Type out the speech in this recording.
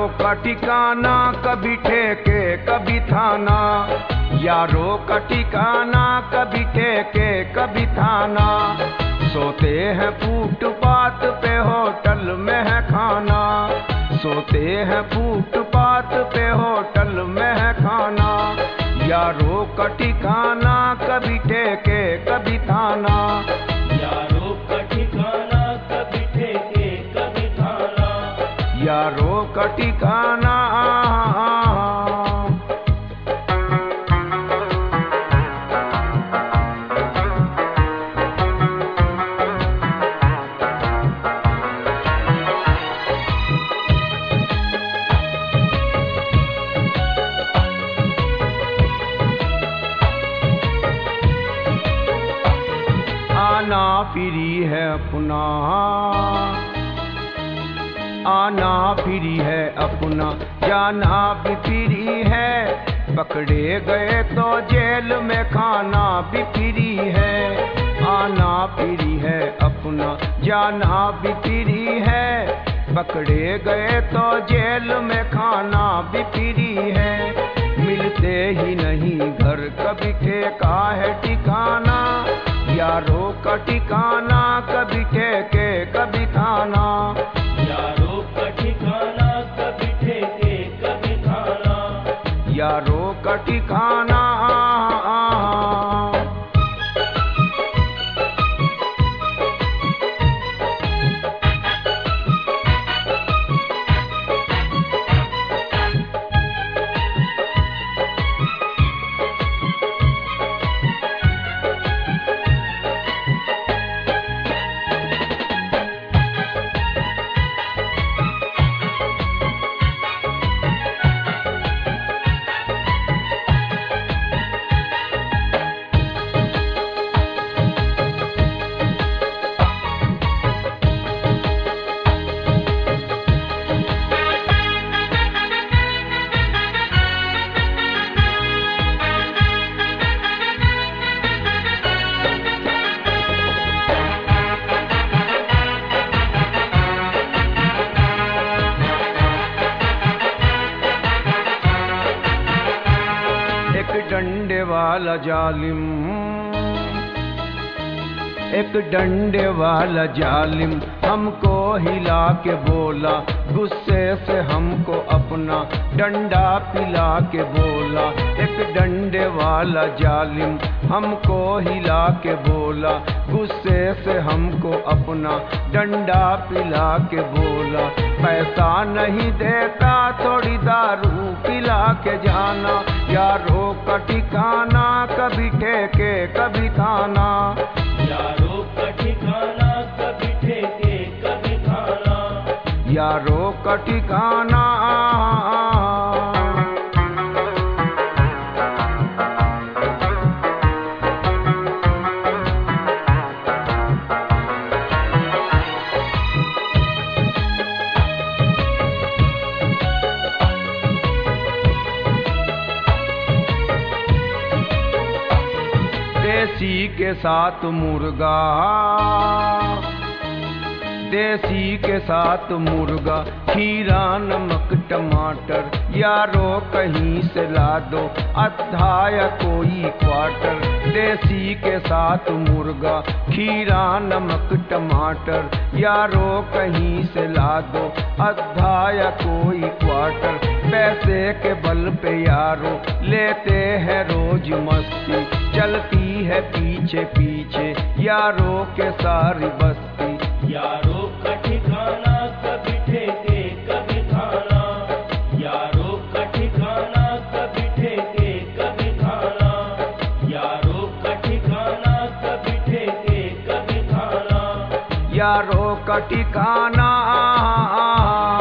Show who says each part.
Speaker 1: का ठिकाना, कभी ठेके कभी थाना। यारों का ठिकाना, कभी ठेके कभी थाना। सोते हैं फुटपाथ पे, होटल में है खाना। सोते हैं फुटपाथ पे, होटल में है खाना। यारों का ठिकाना, कभी ठेके कभी थाना।
Speaker 2: यारों का ठिकाना, कभी ठेके कभी थाना।
Speaker 1: यारों का ठिकाना। आना फ्री है अपना, आना फ्री है अपना, जाना भी फ्री है। पकड़े गए तो जेल में खाना भी फ्री है। आना फ्री है अपना, जाना भी फ्री है। पकड़े गए तो जेल में खाना भी फ्री है। मिलते ही नहीं घर, कभी ठेका है ठिकाना। यारों का ठिकाना, कभी ठेके कभी थाना।
Speaker 2: यारों का ठिकाना, कभी ठेके कभी थाना।
Speaker 1: यारों का ठिकाना। डंडे वाला जालिम, एक डंडे वाला जालिम हमको हिला के बोला। गुस्से से हमको अपना डंडा पिला के बोला। एक डंडे वाला जालिम हमको हिला के बोला। गुस्से से हमको अपना डंडा पिला के बोला। पैसा नहीं देता, थोड़ी दारू पिला के जाना। यारों का ठिकाना, कभी ठेके कभी थाना।
Speaker 2: यारों का ठिकाना, कभी ठेके कभी थाना।
Speaker 1: यारों का ठिकाना। देसी के साथ मुर्गा, देसी के साथ मुर्गा, खीरा नमक टमाटर। यारों कहीं से ला दो आधा या कोई क्वार्टर। देसी के साथ मुर्गा, खीरा नमक टमाटर। यारों कहीं से ला दो आधा या कोई क्वार्टर। पैसे के बल पे यारों लेते हैं रोज मस्ती। चलती है पीछे पीछे यारों के सारी बस्ती।
Speaker 2: यारों का ठिकाना, कभी ठेके कभी थाना। यारों का ठिकाना, कभी ठेके कभी थाना। यारों का ठिकाना, कभी ठेके कभी थाना।
Speaker 1: यारों का ठिकाना।